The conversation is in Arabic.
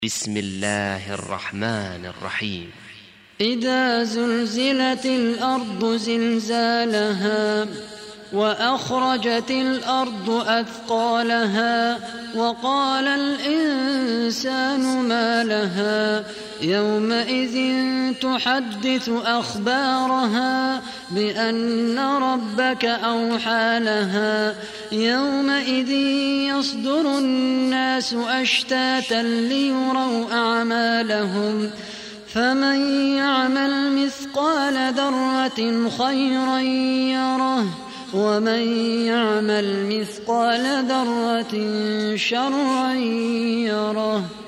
بسم الله الرحمن الرحيم. إذا زلزلت الأرض زلزالها وأخرجت الأرض أثقالها وقال الإنسان ما لها يومئذ تحدث أخبارها بأن ربك أوحى لها يومئذ يصدر الناس أشتاتا ليروا أعمالهم فمن يعمل مثقال ذرة خيرا يره ومن يعمل مثقال ذرة شرا يره.